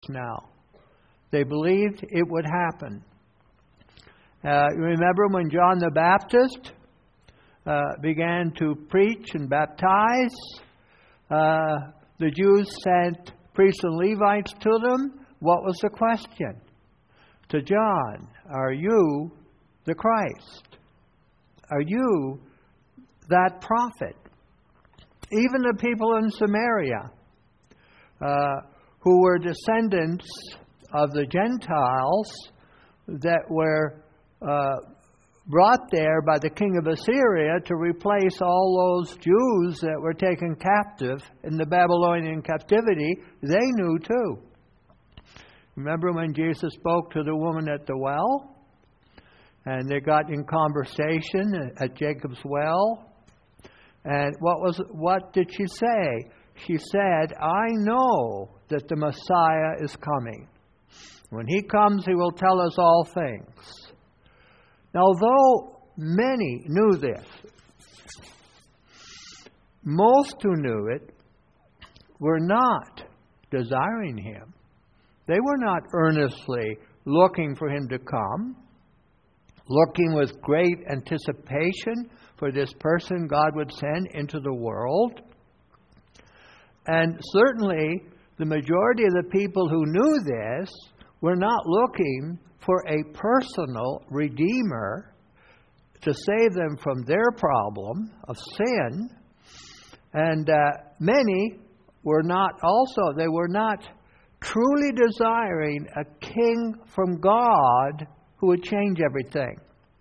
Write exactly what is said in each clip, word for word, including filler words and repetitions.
now. They believed it would happen. Uh, remember when John the Baptist uh, began to preach and baptize? Uh, the Jews sent priests and Levites to them. What was the question? To John, are you the Christ? Are you that prophet? Even the people in Samaria, uh, who were descendants of the Gentiles that were uh, brought there by the king of Assyria to replace all those Jews that were taken captive in the Babylonian captivity, they knew too. Remember when Jesus spoke to the woman at the well? And they got in conversation at Jacob's well. And what was what did she say? She said, I know that the Messiah is coming. When he comes, he will tell us all things. Now, although many knew this, most who knew it were not desiring him. They were not earnestly looking for him to come, looking with great anticipation for this person God would send into the world. And certainly, the majority of the people who knew this were not looking for a personal Redeemer to save them from their problem of sin. And uh, many were not also, they were not truly desiring a king from God who would change everything.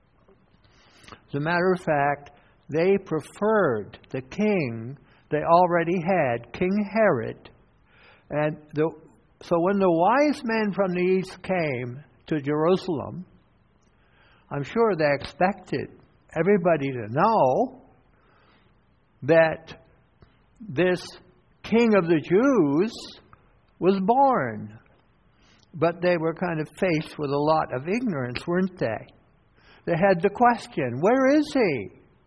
As a matter of fact, they preferred the king they already had, King Herod. And the, so when the wise men from the east came to Jerusalem, I'm sure they expected everybody to know that this king of the Jews was born. But they were kind of faced with a lot of ignorance, weren't they? They had the question, where is he?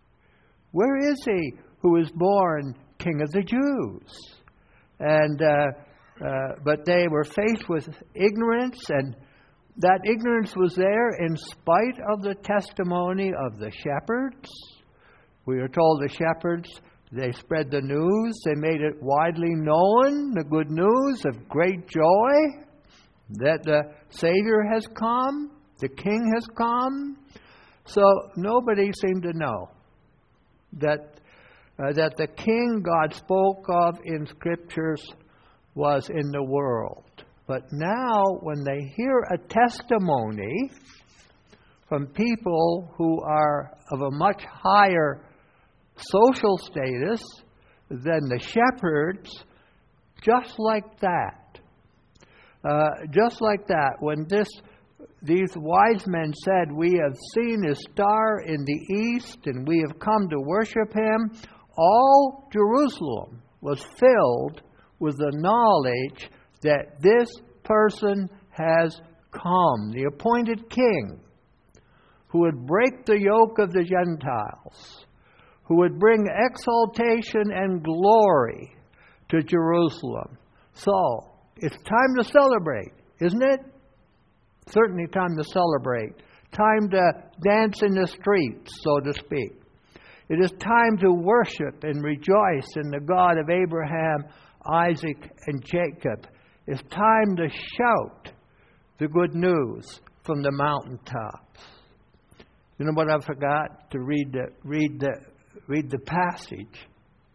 Where is he who was born King of the Jews? And uh, uh, but they were faced with ignorance, and that ignorance was there in spite of the testimony of the shepherds. We are told the shepherds, they spread the news, they made it widely known, the good news of great joy, that the Savior has come, the King has come. So nobody seemed to know that uh, that the King God spoke of in Scriptures was in the world. But now when they hear a testimony from people who are of a much higher social status than the shepherds, just like that, uh, just like that, when this these wise men said, we have seen his star in the east and we have come to worship him, all Jerusalem was filled with the knowledge that this person has come, the appointed king, who would break the yoke of the Gentiles, who would bring exaltation and glory to Jerusalem. So, it's time to celebrate, isn't it? Certainly time to celebrate. Time to dance in the streets, so to speak. It is time to worship and rejoice in the God of Abraham, Isaac, and Jacob. It's time to shout the good news from the mountaintops. You know what I forgot? To read the read the read the passage.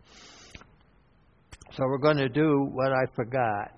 So we're going to do what I forgot.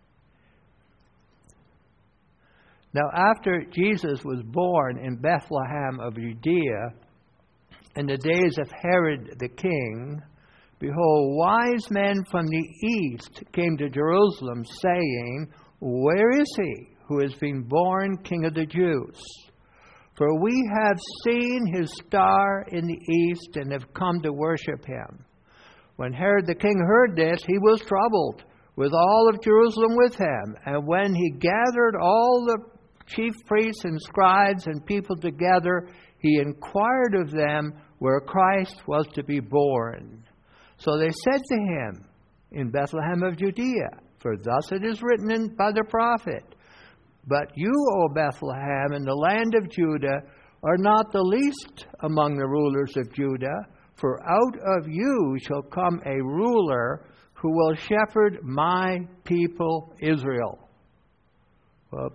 Now, after Jesus was born in Bethlehem of Judea, in the days of Herod the king, behold, wise men from the east came to Jerusalem, saying, where is he who has been born King of the Jews? For we have seen his star in the east and have come to worship him. When Herod the king heard this, he was troubled, with all of Jerusalem with him. And when he gathered all the chief priests and scribes and people together, he inquired of them where Christ was to be born. So they said to him, in Bethlehem of Judea, for For thus it is written in, by the prophet, But you, O Bethlehem, in the land of Judah, are not the least among the rulers of Judah, for out of you shall come a ruler who will shepherd my people Israel. Well,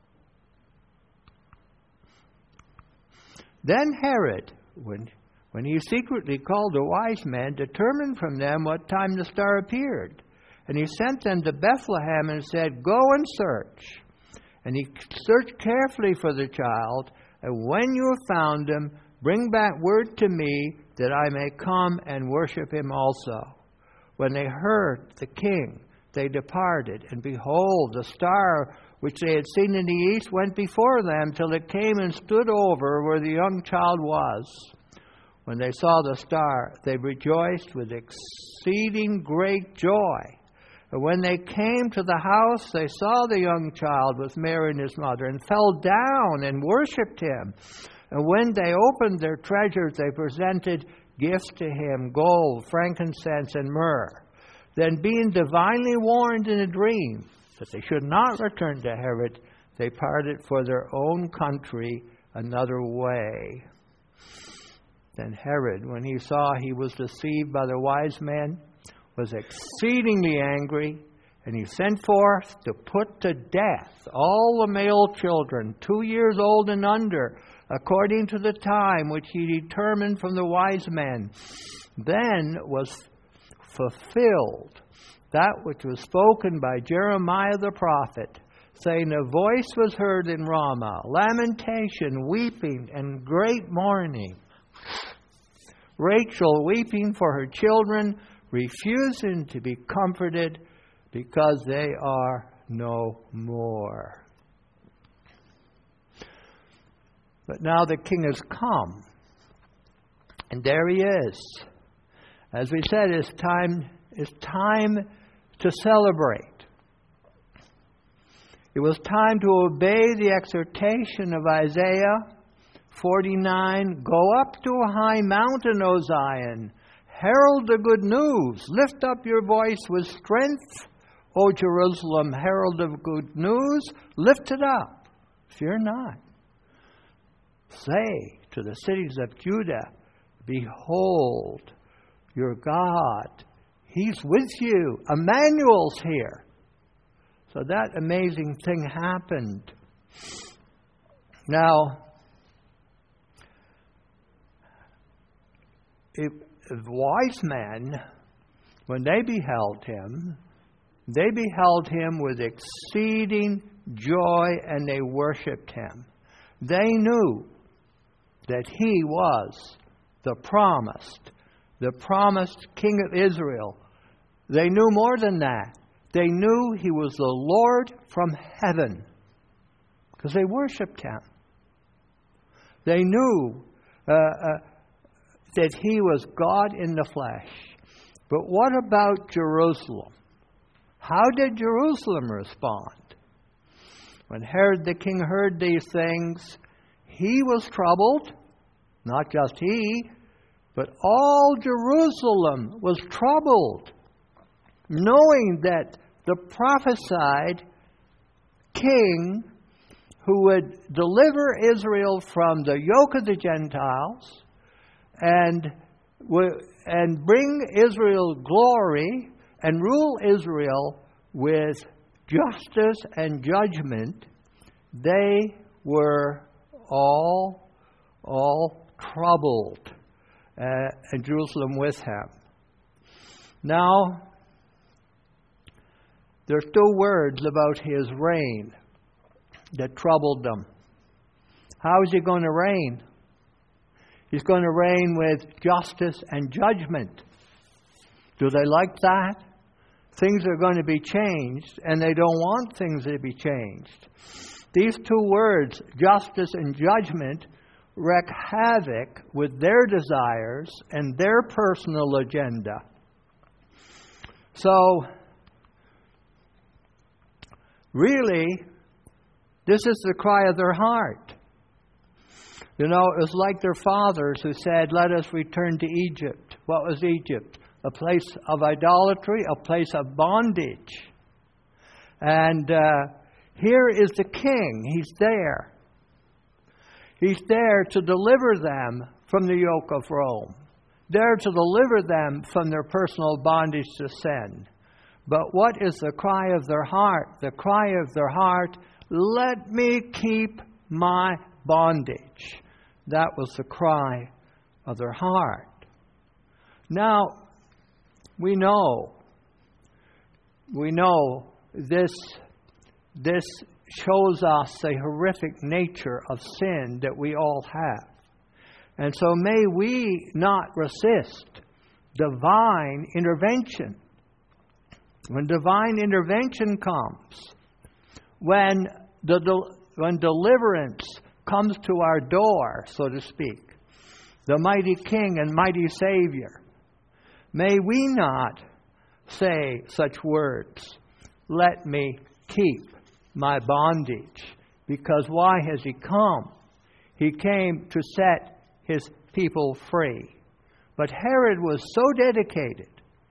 then Herod, when, when he secretly called the wise men, determined from them what time the star appeared. And he sent them to Bethlehem and said, Go and search. And he searched carefully for the child, and when you have found him, bring back word to me, that I may come and worship him also. When they heard the king, they departed, and behold, the star which they had seen in the east went before them till it came and stood over where the young child was. When they saw the star, they rejoiced with exceeding great joy. And when they came to the house, they saw the young child with Mary and his mother, and fell down and worshipped him. And when they opened their treasures, they presented gifts to him, gold, frankincense, and myrrh. Then, being divinely warned in a dream that they should not return to Herod, they parted for their own country another way. Then Herod, when he saw he was deceived by the wise men, was exceedingly angry, and he sent forth to put to death all the male children, two years old and under, according to the time which he determined from the wise men. Then was fulfilled that which was spoken by Jeremiah the prophet, saying, A voice was heard in Ramah, lamentation, weeping, and great mourning. Rachel weeping for her children, refusing to be comforted because they are no more. But now the king has come, and there he is. As we said, it's time, it's time to celebrate. It was time to obey the exhortation of Isaiah forty-nine, Go up to a high mountain, O Zion, herald the good news, lift up your voice with strength, O Jerusalem, herald of good news, lift it up, fear not. Say to the cities of Judah, Behold, your God, He's with you. Emmanuel's here. So that amazing thing happened. Now, if, if wise men, when they beheld him, they beheld him with exceeding joy, and they worshipped him. They knew that he was the promised, the promised King of Israel. They knew more than that. They knew he was the Lord from heaven because they worshipped him. They knew uh, uh, that he was God in the flesh. But what about Jerusalem? How did Jerusalem respond? When Herod the king heard these things, he was troubled. Not just he, but all Jerusalem was troubled, knowing that the prophesied king who would deliver Israel from the yoke of the Gentiles and, and bring Israel glory and rule Israel with justice and judgment, they were all, all troubled, uh, and Jerusalem with him. Now, there's two words about his reign that troubled them. How is he going to reign? He's going to reign with justice and judgment. Do they like that? Things are going to be changed, and they don't want things to be changed. These two words, justice and judgment, wreak havoc with their desires and their personal agenda. So, really, this is the cry of their heart. You know, it was like their fathers who said, let us return to Egypt. What was Egypt? A place of idolatry, a place of bondage. And uh, here is the king. He's there. He's there to deliver them from the yoke of Rome, there to deliver them from their personal bondage to sin. But what is the cry of their heart? The cry of their heart, let me keep my bondage. That was the cry of their heart. Now, we know, we know this, this shows us the horrific nature of sin that we all have. And so may we not resist divine intervention. When divine intervention comes, when the when deliverance comes to our door, so to speak, the mighty King and mighty Savior, may we not say such words, let me keep my bondage. Because why has He come? He came to set His people free. But Herod was so dedicated,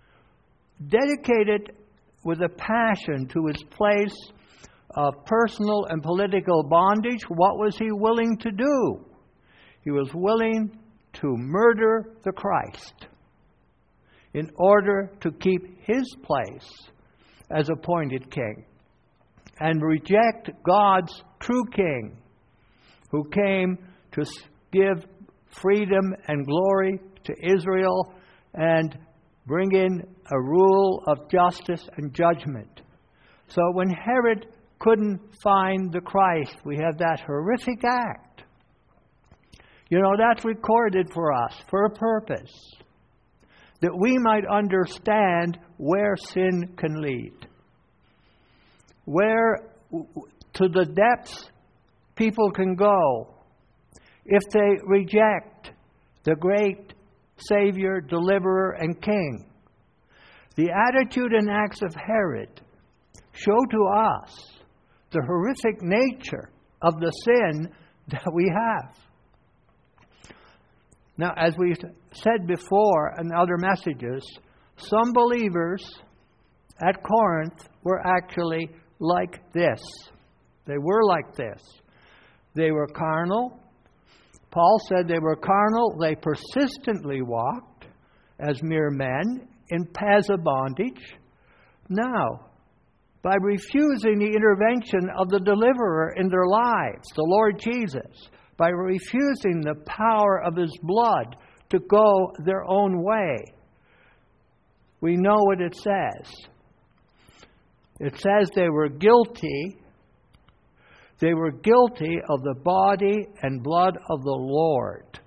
dedicated with a passion to his place of personal and political bondage. What was he willing to do? He was willing to murder the Christ in order to keep his place as appointed king and reject God's true king who came to give freedom and glory to Israel and bring in a rule of justice and judgment. So when Herod couldn't find the Christ, we have that horrific act. You know, that's recorded for us for a purpose, that we might understand where sin can lead, where to the depths people can go if they reject the great Savior, Deliverer, and King. The attitude and acts of Herod show to us the horrific nature of the sin that we have. Now, as we said before in other messages, some believers at Corinth were actually like this. They were like this. They were carnal. Paul said they were carnal. They persistently walked as mere men in paths of bondage. Now, by refusing the intervention of the deliverer in their lives, the Lord Jesus, by refusing the power of His blood to go their own way, we know what it says. It says they were guilty. They were guilty of the body and blood of the Lord.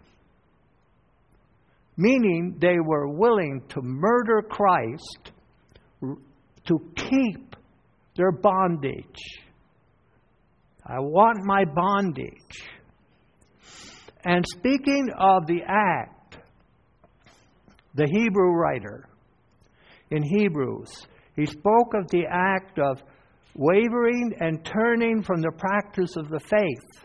Meaning they were willing to murder Christ to keep their bondage. I want my bondage. And speaking of the act, the Hebrew writer in Hebrews, he spoke of the act of wavering and turning from the practice of the faith.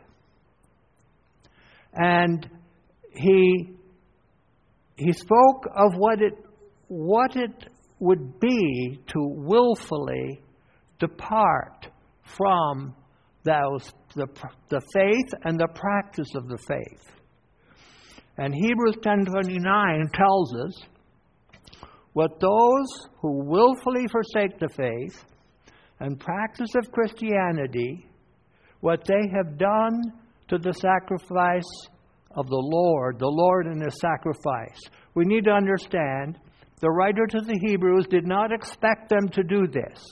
And he he spoke of what it what it would be to willfully depart from those the the faith and the practice of the faith. And Hebrews ten twenty-nine tells us what those who willfully forsake the faith and practice of Christianity, what they have done to the sacrifice of the Lord, the Lord and His sacrifice. We need to understand the writer to the Hebrews did not expect them to do this.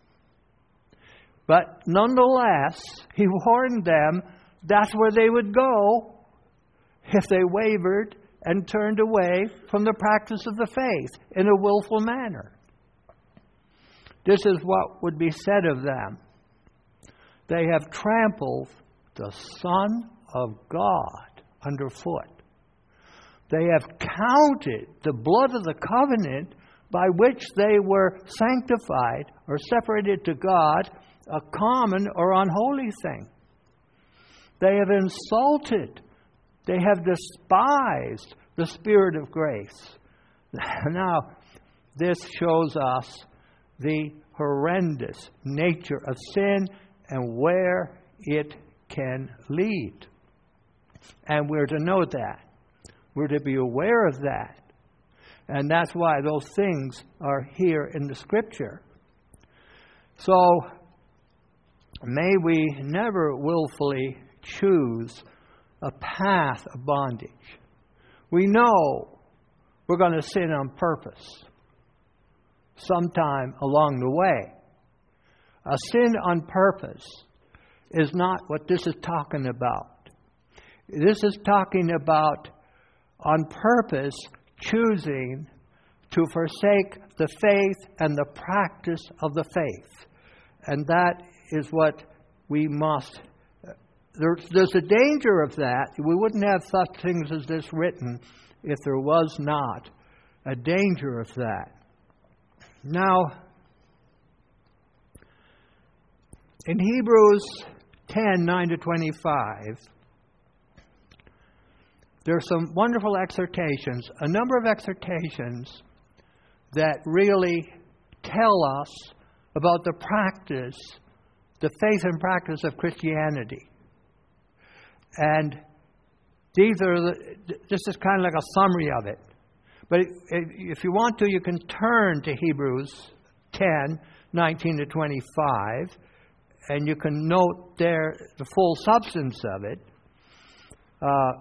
But nonetheless, he warned them that's where they would go if they wavered and turned away from the practice of the faith in a willful manner. This is what would be said of them. They have trampled the Son of God underfoot. They have counted the blood of the covenant by which they were sanctified or separated to God a common or unholy thing. They have insulted, they have despised the Spirit of grace. Now, this shows us the horrendous nature of sin and where it can lead. And we're to know that. We're to be aware of that. And that's why those things are here in the Scripture. So, may we never willfully choose a path of bondage. We know we're going to sin on purpose sometime along the way. A sin on purpose is not what this is talking about. This is talking about on purpose choosing to forsake the faith and the practice of the faith. And that is what we must. There, there's a danger of that. We wouldn't have such things as this written if there was not a danger of that. Now, in Hebrews ten, nine to twenty-five, there are some wonderful exhortations, a number of exhortations that really tell us about the practice, the faith and practice of Christianity. And these are the, this is kind of like a summary of it. But if you want to, you can turn to Hebrews ten, nineteen to twenty-five, and you can note there the full substance of it. Uh,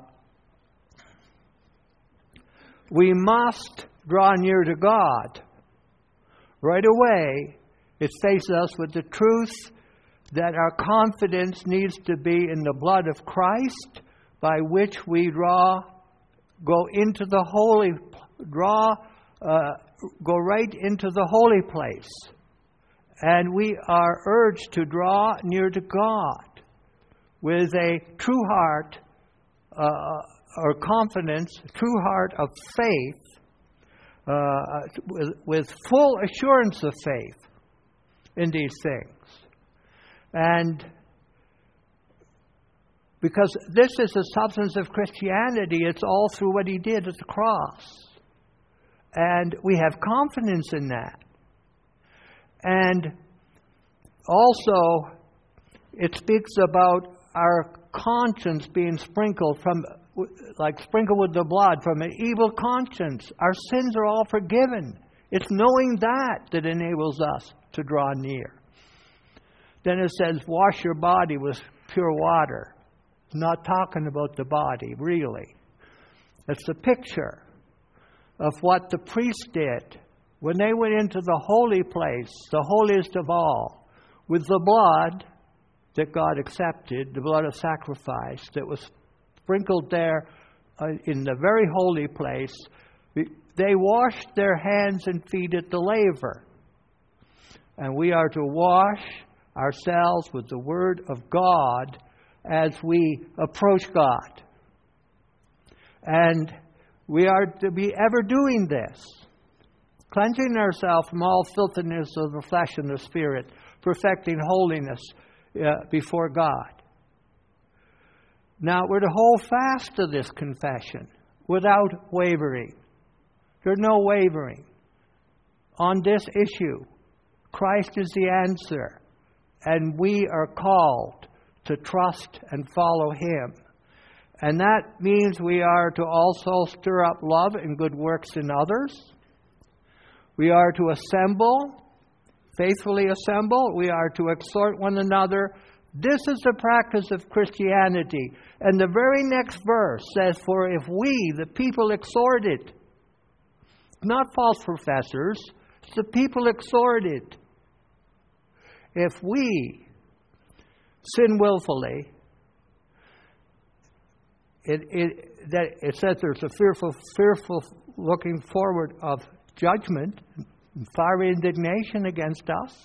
we must draw near to God. Right away, it faces us with the truth that our confidence needs to be in the blood of Christ, by which we draw, go into the holy, draw, uh, go right into the holy place. And we are urged to draw near to God with a true heart, uh, or confidence, true heart of faith, uh, with, with full assurance of faith in these things. And because this is the substance of Christianity, it's all through what He did at the cross. And we have confidence in that. And also, it speaks about our conscience being sprinkled from, like sprinkled with the blood from an evil conscience. Our sins are all forgiven. It's knowing that that enables us to draw near. Then it says, wash your body with pure water. It's not talking about the body, really. It's a picture of what the priest did when they went into the holy place, the holiest of all, with the blood that God accepted, the blood of sacrifice that was sprinkled there uh, in the very holy place. They washed their hands and feet at the laver. And we are to wash ourselves with the Word of God as we approach God. And we are to be ever doing this, cleansing ourselves from all filthiness of the flesh and the spirit, perfecting holiness uh, before God. Now, we're to hold fast to this confession without wavering. There's no wavering. On this issue, Christ is the answer, and we are called to trust and follow Him. And that means we are to also stir up love and good works in others. We are to assemble, faithfully assemble. We are to exhort one another. This is the practice of Christianity. And the very next verse says, for if we, the people exhorted, not false professors, it's the people exhorted. If we sin willfully, it, it, that it says there's a fearful, fearful looking forward of judgment, and fiery indignation against us.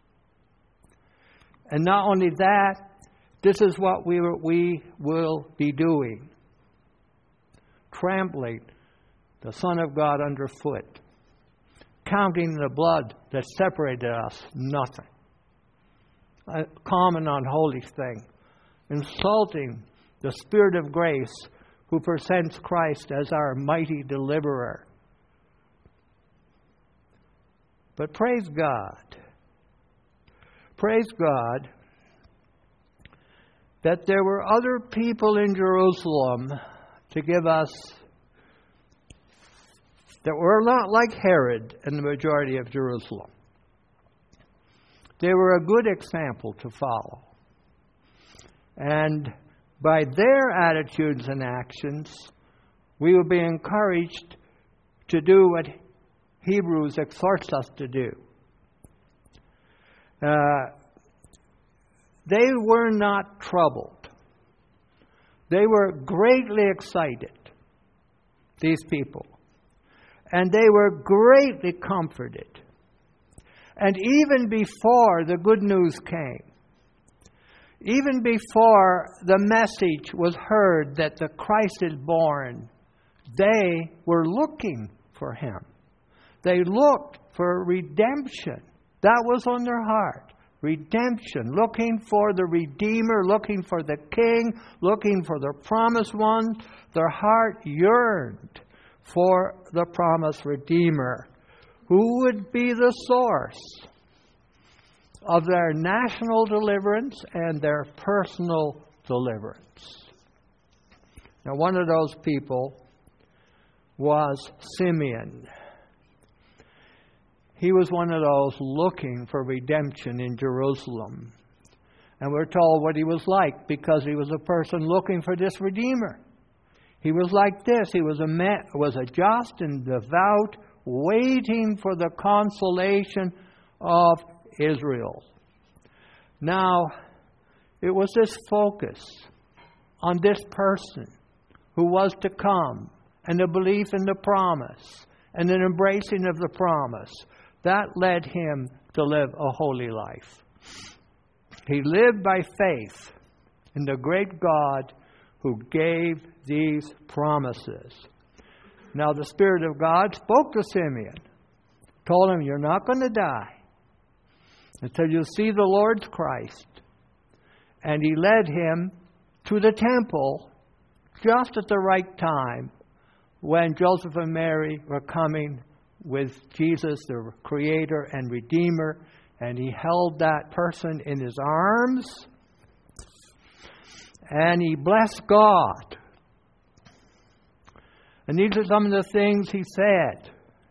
And not only that, this is what we, we will be doing. Trampling the Son of God underfoot. Counting the blood that separated us nothing. A common unholy thing. Insulting the Spirit of grace who presents Christ as our mighty deliverer. But praise God praise God that there were other people in Jerusalem to give us that were not like Herod and the majority of Jerusalem. They were a good example to follow. And by their attitudes and actions, we will be encouraged to do what Hebrews exhorts us to do. Uh, they were not troubled. They were greatly excited, these people. And they were greatly comforted. And even before the good news came, even before the message was heard that the Christ is born, they were looking for Him. They looked for redemption. That was on their heart. Redemption. Looking for the Redeemer, looking for the King, looking for the promised one. Their heart yearned for the promised Redeemer, who would be the source of their national deliverance and their personal deliverance. Now, one of those people was Simeon. He was one of those looking for redemption in Jerusalem. And we're told what he was like because he was a person looking for this Redeemer. He was like this. He was a man, was a just and devout, waiting for the consolation of Israel. Now, it was this focus on this person who was to come, and the belief in the promise, and an embracing of the promise, that led him to live a holy life. He lived by faith in the great God who gave these promises. Now the Spirit of God spoke to Simeon, told him, you're not going to die until you see the Lord's Christ. And He led him to the temple just at the right time when Joseph and Mary were coming with Jesus, the Creator and Redeemer, and He held that person in His arms, and He blessed God. And these are some of the things He said.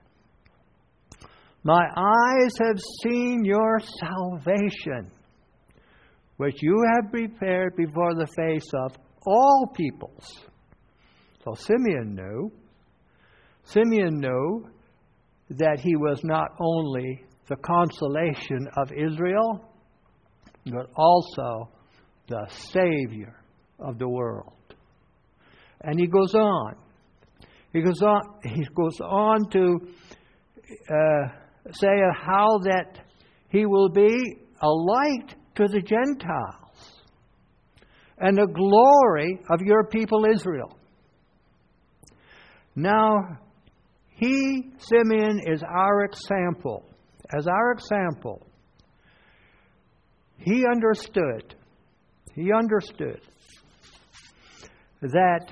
My eyes have seen your salvation, which you have prepared before the face of all peoples. So Simeon knew. Simeon knew that he was not only the consolation of Israel, but also the Savior of the world. And he goes on. He goes on. He goes on to uh, say how that he will be a light to the Gentiles and the glory of your people Israel. Now, he, Simeon, is our example. As our example, he understood, he understood that,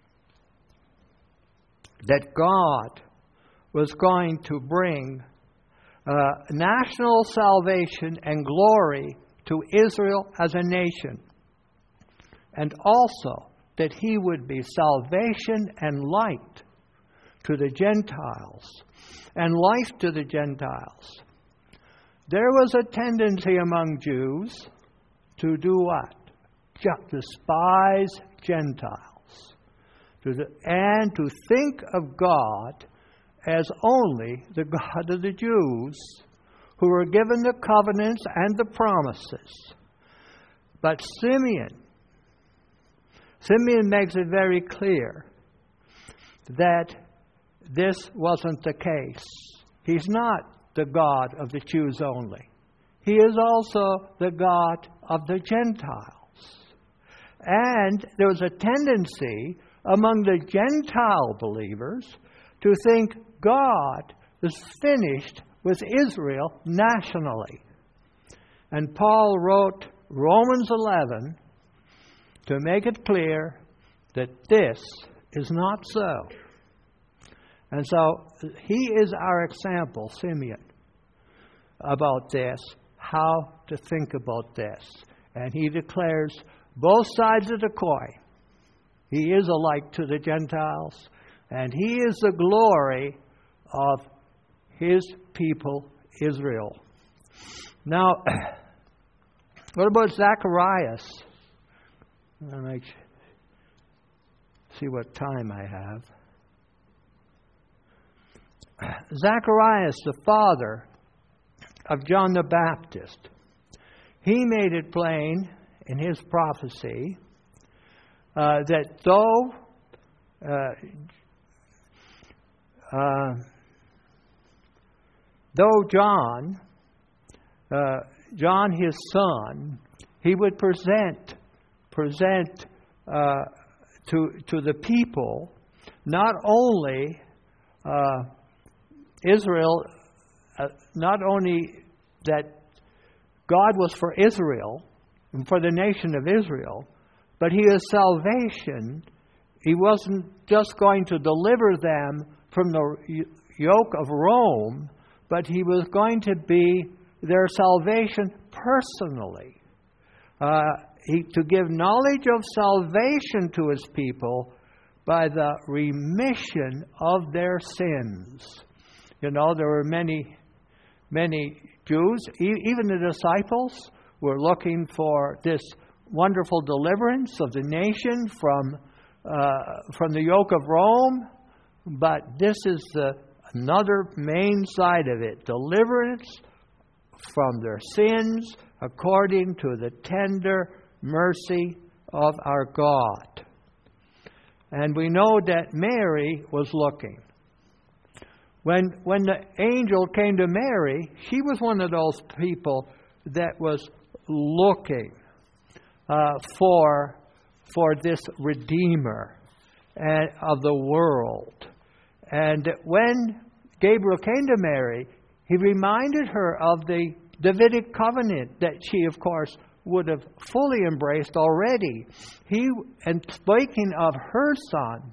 that God was going to bring uh, national salvation and glory to Israel as a nation. And also that He would be salvation and light to the Gentiles, and life to the Gentiles. There was a tendency among Jews to do what? Just despise Gentiles. To the, and to think of God as only the God of the Jews, who were given the covenants and the promises. But Simeon, Simeon makes it very clear that this wasn't the case. He's not the God of the Jews only. He is also the God of the Gentiles. And there was a tendency among the Gentile believers to think God is finished with Israel nationally. And Paul wrote Romans eleven to make it clear that this is not so. And so he is our example, Simeon, about this, how to think about this. And he declares both sides of the coin. He is a light to the Gentiles, and he is the glory of his people, Israel. Now, what about Zacharias? Let me see what time I have. Zacharias, the father of John the Baptist, he made it plain in his prophecy uh, that though uh, uh, though John, uh, John his son, he would present present uh, to to the people not only uh, Israel, uh, not only that God was for Israel and for the nation of Israel, but He is salvation. He wasn't just going to deliver them from the yoke of Rome, but He was going to be their salvation personally. Uh, he, to give knowledge of salvation to His people by the remission of their sins. You know, there were many, many Jews, e- even the disciples, were looking for this wonderful deliverance of the nation from uh, from the yoke of Rome. But this is the another main side of it: deliverance from their sins according to the tender mercy of our God. And we know that Mary was looking. When when the angel came to Mary, she was one of those people that was looking uh, for for this Redeemer and, of the world. And when Gabriel came to Mary, he reminded her of the Davidic covenant that she, of course, would have fully embraced already. He, and speaking of her son,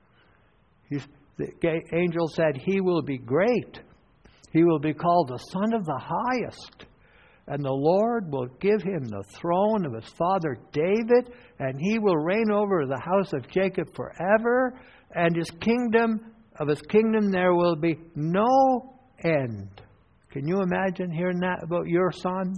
he, the angel said, "He will be great. He will be called the Son of the Highest. And the Lord will give him the throne of his father David, and he will reign over the house of Jacob forever. And his kingdom, of his kingdom there will be no end." Can you imagine hearing that about your son?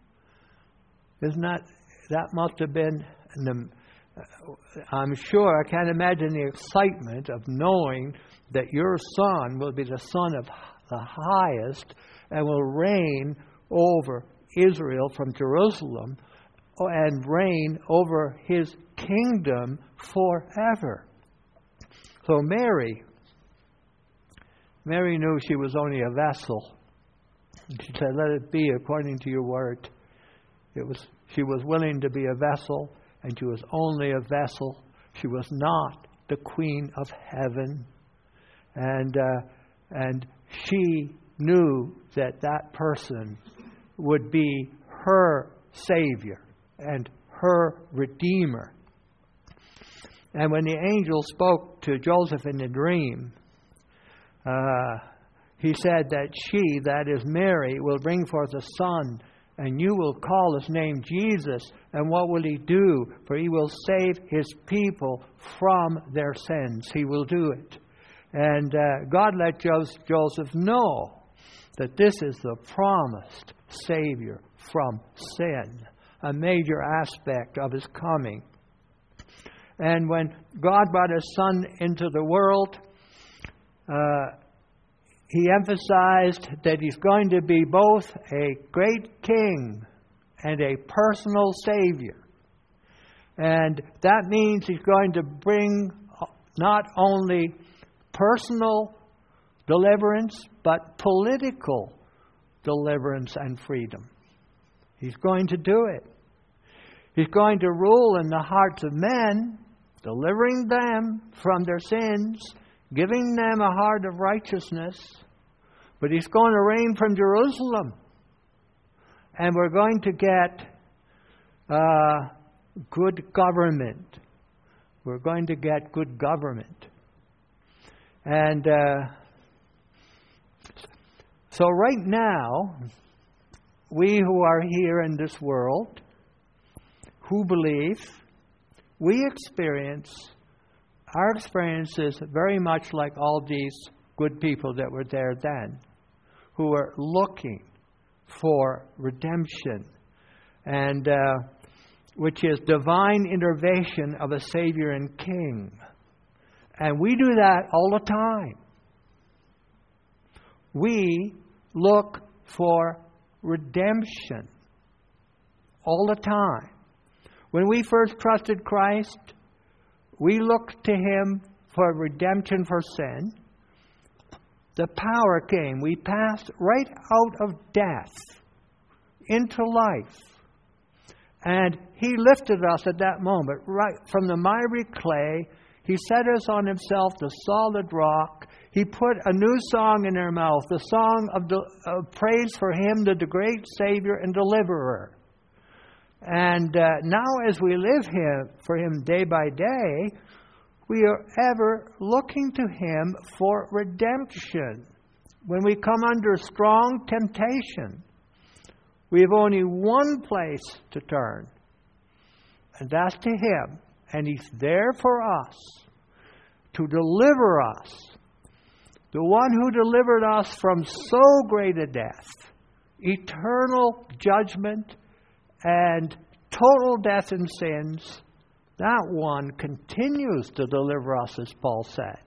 Isn't that, that must have been, the, I'm sure, I can't imagine the excitement of knowing that your son will be the Son of the Highest and will reign over Israel from Jerusalem and reign over his kingdom forever. So Mary, Mary knew she was only a vessel. She said, "Let it be according to your word." It was, she was willing to be a vessel, and she was only a vessel. She was not the Queen of Heaven. And uh, and she knew that that person would be her Savior and her Redeemer. And when the angel spoke to Joseph in the dream, uh, he said that she, that is Mary, will bring forth a son, and you will call his name Jesus. And what will he do? For he will save his people from their sins. He will do it. And uh, God let Joseph know that this is the promised Savior from sin, a major aspect of his coming. And when God brought his Son into the world, uh, he emphasized that he's going to be both a great king and a personal Savior. And that means he's going to bring not only personal deliverance, but political deliverance and freedom. He's going to do it. He's going to rule in the hearts of men, delivering them from their sins, giving them a heart of righteousness. But he's going to reign from Jerusalem. And we're going to get uh, good government. We're going to get good government. And uh, so right now, we who are here in this world, who believe, we experience, our experience is very much like all these good people that were there then, who were looking for redemption, and uh, which is divine intervention of a Savior and King. And we do that all the time. We look for redemption all the time. When we first trusted Christ, we looked to Him for redemption for sin. The power came. We passed right out of death into life. And He lifted us at that moment, right from the miry clay. He set us on Himself, the solid rock. He put a new song in our mouth, the song of, the, of praise for Him, the, the great Savior and Deliverer. And uh, now as we live him, for Him day by day, we are ever looking to Him for redemption. When we come under strong temptation, we have only one place to turn, and that's to Him. And He's there for us to deliver us. The one who delivered us from so great a death, eternal judgment, and total death in sins, that one continues to deliver us, as Paul said.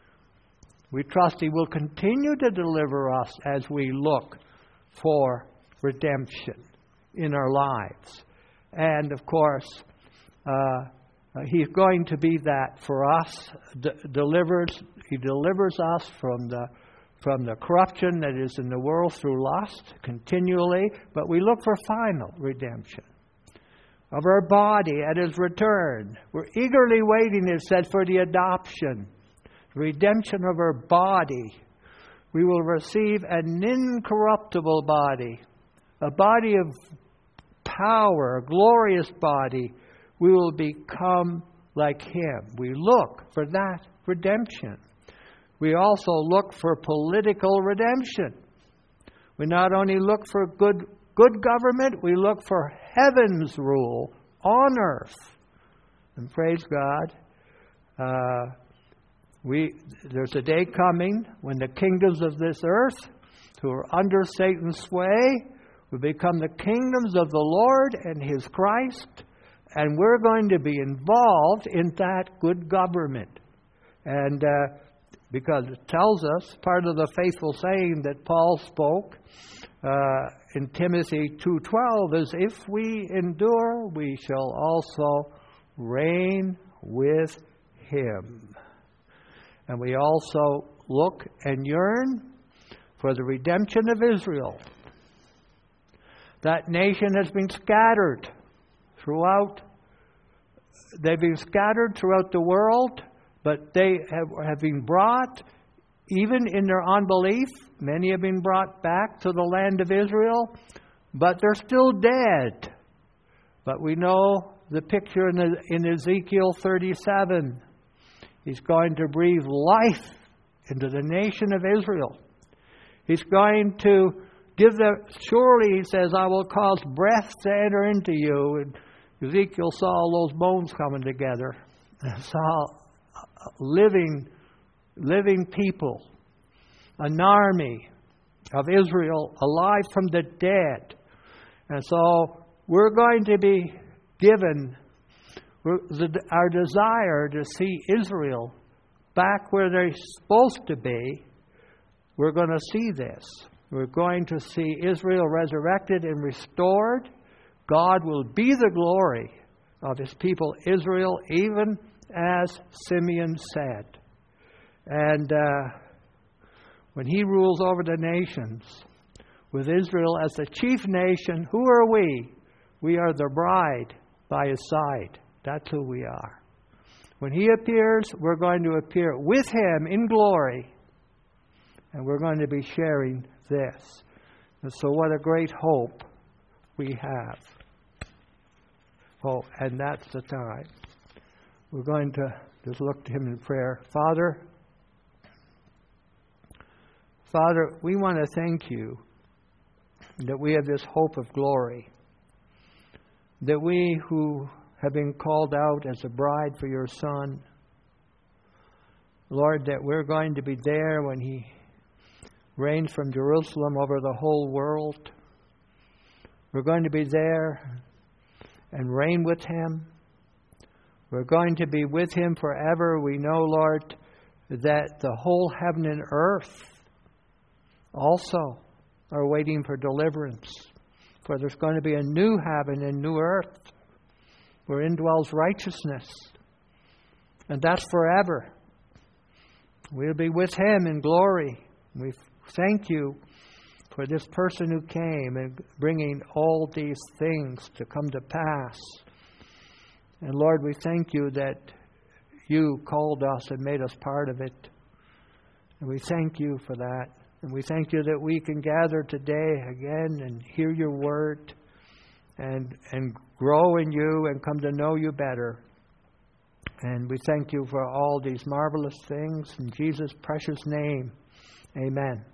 We trust He will continue to deliver us as we look for redemption in our lives. And of course, uh, He's going to be that for us. D- delivers, he delivers us from the from the corruption that is in the world through lust continually, but we look for final redemption of our body at His return. We're eagerly waiting, it said, for the adoption, redemption of our body. We will receive an incorruptible body, a body of power, a glorious body. We will become like Him. We look for that redemption. We also look for political redemption. We not only look for good good government, we look for heaven's rule on earth. And praise God, uh, we there's a day coming when the kingdoms of this earth, who are under Satan's sway, will become the kingdoms of the Lord and His Christ, and we're going to be involved in that good government. And uh, because it tells us, part of the faithful saying that Paul spoke uh, in Timothy two twelve is, if we endure, we shall also reign with Him. And we also look and yearn for the redemption of Israel. That nation has been scattered throughout. They've been scattered throughout the world, but they have, have been brought, even in their unbelief, many have been brought back to the land of Israel, but they're still dead. But we know the picture in, the, in Ezekiel thirty-seven. He's going to breathe life into the nation of Israel. He's going to give the, surely, he says, I will cause breath to enter into you. And Ezekiel saw all those bones coming together. And saw living, living people, an army of Israel alive from the dead. And so we're going to be given our desire to see Israel back where they're supposed to be. We're going to see this. We're going to see Israel resurrected and restored. God will be the glory of His people Israel, even as Simeon said. And uh, when He rules over the nations, with Israel as the chief nation, who are we? We are the bride by His side. That's who we are. When He appears, we're going to appear with Him in glory. And we're going to be sharing this. And so what a great hope we have. Oh, and that's the time. We're going to just look to Him in prayer. Father, Father, we want to thank You that we have this hope of glory, that we who have been called out as a bride for your Son, Lord, that we're going to be there when He reigns from Jerusalem over the whole world. We're going to be there and reign with Him. We're going to be with Him forever. We know, Lord, that the whole heaven and earth also are waiting for deliverance. For there's going to be a new heaven and new earth where indwells righteousness. And that's forever. We'll be with Him in glory. We thank you for this person who came and bringing all these things to come to pass. And Lord, we thank you that you called us and made us part of it. And we thank you for that. And we thank you that we can gather today again and hear your word and and grow in you and come to know you better. And we thank you for all these marvelous things. In Jesus' precious name, amen.